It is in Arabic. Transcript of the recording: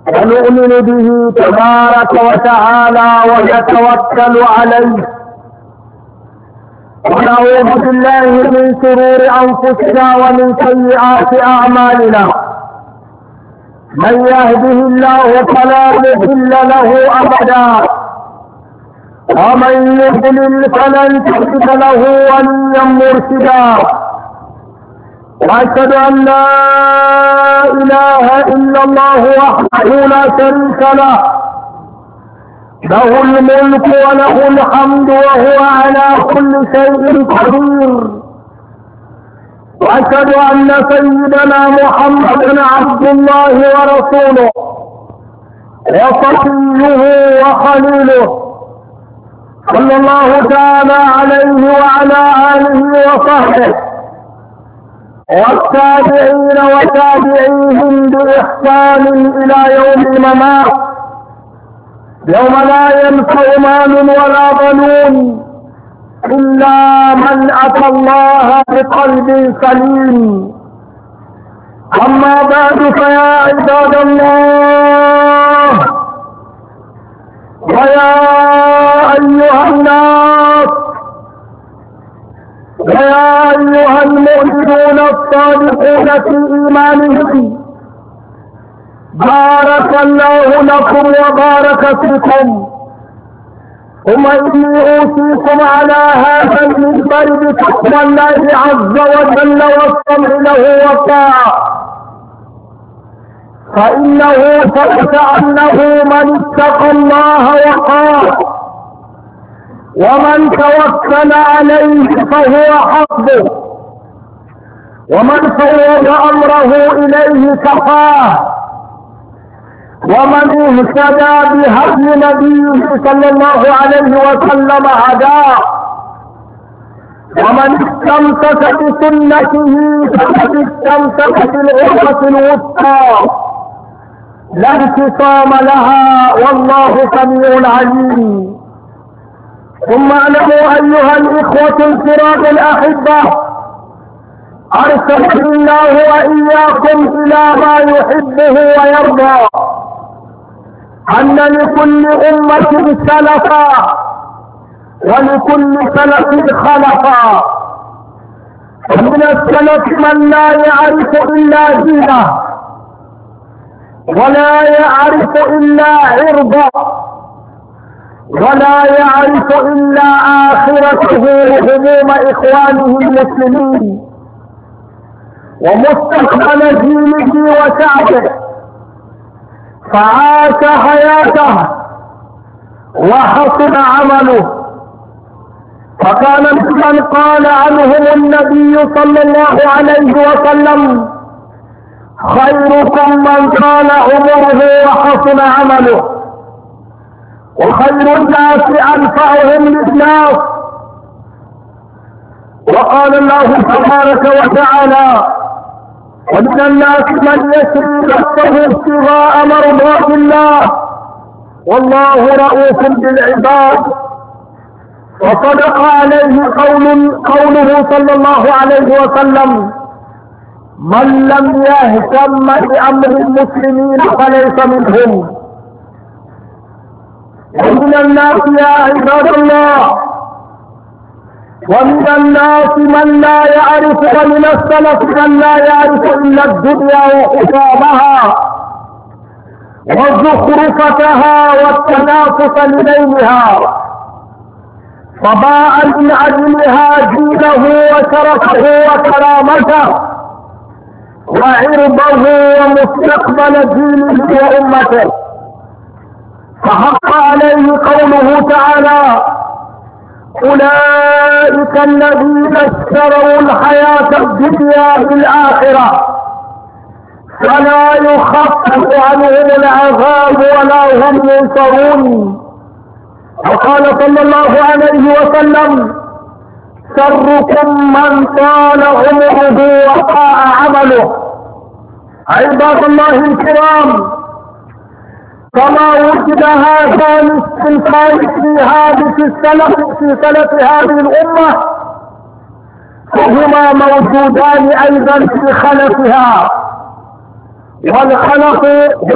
ونؤمن به تبارك وتعالى ونتوكل عليه، ونعوذ بالله من شرور أنفسنا ومن سيئات أعمالنا. من يهده الله فلا مضل له أبدا، ومن يضلل فلن تجد له وليا مرشدا. وأشهد أن لا إله إلا الله وحده لا شريك له، له الملك وله الحمد وهو على كل شيء قدير. وأشهد أن سيدنا محمدا عبد الله ورسوله وصفيه وخليله، صلى الله تعالى عليه وعلى آله وصحبه والتابعين وتابعيهم بإحسان إلى يوم الممات، يوم لا ينفع مال ولا بنون إلا من أتى الله بقلب سليم. أما بعد، فيا عباد الله ويا أيها الناس ويا أيها المؤمنون الصادقون في إيمانهم، بارك الله لكم وبارك فيكم. ثم إني أوصيكم على هذا المنبر بتقوى الله عز وجل والسمع له والطاعة، فإنه ثبت أنه من اتقى الله وقاه، ومن توكل عليه فهو حسبه، ومن فوض أمره إليه كفاه، ومن اهتدى بهدي نبيه صلى الله عليه وسلم هداه، ومن استمسك بسنته فقد استمسك بالعروة الوثقى لا انفصام لها، والله سميع عليم. ثم اعلموا أيها الإخوة الكرام الأحبة، أرسلني الله وإياكم إلى ما يحبه ويرضى، أن لكل أمة سلفا ولكل سلف خلفا. ومن السلف من لا يعرف إلا دينه ولا يعرف إلا عرضه ولا يعرف إلا آخرته وهموم إخوانه المسلمين ومستقبل دينه وشعبه، فعاش حياته وحسن عمله. فكان ممن قال عنهم النبي صلى الله عليه وسلم: خيركم من طال عمره وحسن عمله، وخير الناس أنفعهم للناس. وقال الله تبارك وتعالى: ومن الناس من يشري نفسه ابتغاء مرضات الله والله رؤوف بالعباد. وصدق عليه قوله صلى الله عليه وسلم: من لم يهتم بأمر المسلمين فليس منهم. ومن الناس يا عباد الله، ومن الناس من لا يعرف، ومن السلف من لا يعرف إلا الدنيا وحطامها وزخرفتها والتنافس لنيلها، فباع من أجلها دينه وشرفه وكرامته وعرضه ومستقبل دينه وأمته. فحق عليه قوله تعالى: أولئك الذين اشتروا الحياة الدنيا بالآخرة فلا يخفف عنهم العذاب ولا هم ينصرون. وقال صلى الله عليه وسلم: شركم من طال عمره وطاع عمله. عباد الله الكرام، كما وجد هذان الصنفان في سلف هذه الأمة، فهما موجودان أيضا في خلفها. والخلف